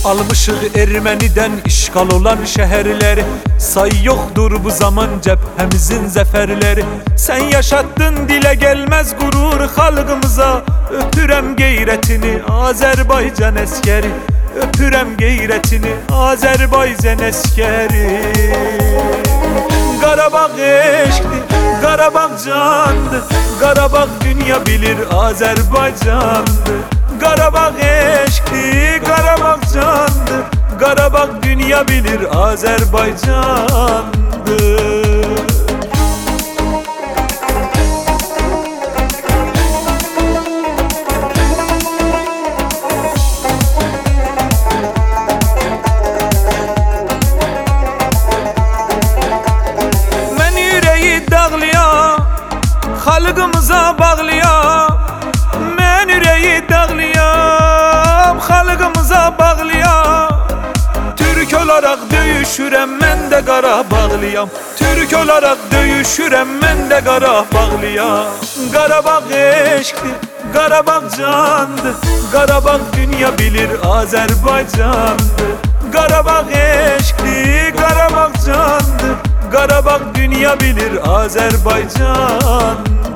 Almışıq Erməniden işgal olan şehirleri. Say yoktur bu zaman cephemizin zaferleri. Sen yaşattın dile gelmez gurur halkımıza. Öpürem gayretini Azerbaycan eskeri. Öpürem gayretini Azerbaycan eskeri. Qarabağ eşkdi, Qarabağ candı. Qarabağ dünya bilir Azerbaycandı. Qarabağ eşkdi, Qarabağ candı. Qarabağ dünya bilir Azerbaycandı. Xalqımıza bağlıyam, mən ürəyi dağlıyam. Xalqımıza bağlıyam. Türk olaraq döyüşürəm, mən də Qarabağlıyam. Türk olaraq döyüşürəm, mən də Qarabağlıyam. Qarabağ eşkdi, Qarabağ candı. Qarabağ dünya bilir Azerbaycandı. Qarabağ eşkdi, Qarabağ candı. Qarabağ dünya bilir Azerbaycandı.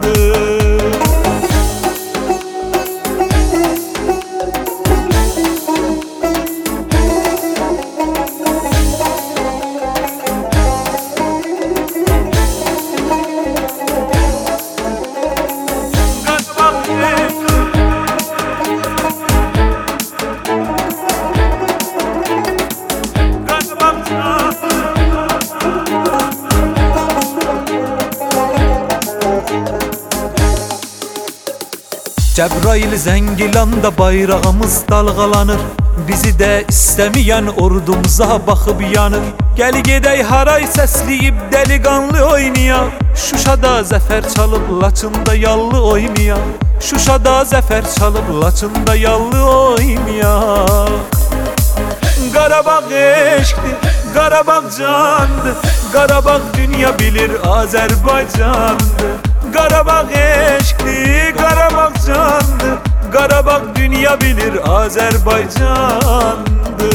Cəbrayıl Zəngilanda bayrağımız dalğalanır. Bizi də istəməyən ordumuza baxıb yanır. Gəl gedək haray səsləyib dəliqanlı oynayaq. Şuşada zəfər çalıb Laçında yallı oynayaq. Şuşada zəfər çalıb Laçında yallı oynayaq. Qarabağ eşkdi, Qarabağ candı. Qarabağ dünya bilir Azerbaycandı. Qarabağ eşkdi, Qarabağ candı. Qarabağ dünya bilir Azerbaycandı.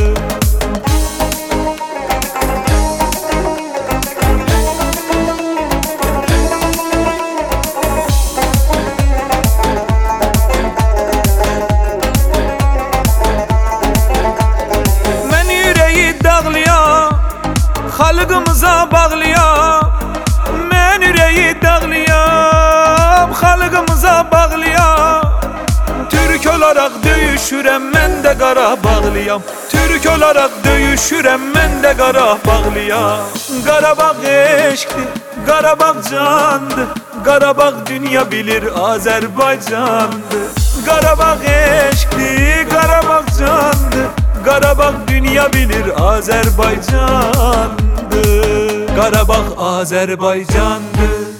Mən ürəyi dağlıyam, xalqımıza bağlıyam. Mən ürəyi dağlıyam, xalqımıza bağlıyam. Türk olaraq döyüşürəm, mən də Qarabağlıyam. Türk olaraq döyüşürəm, mən də Qarabağlıyam. Qarabağ eşkdi, Qarabağ candı. Qarabağ dünya bilir Azerbaycandı. Qarabağ eşkdi, Qarabağ candı. Qarabağ dünya bilir Azerbaycandı. Qarabağ Azerbaycandı.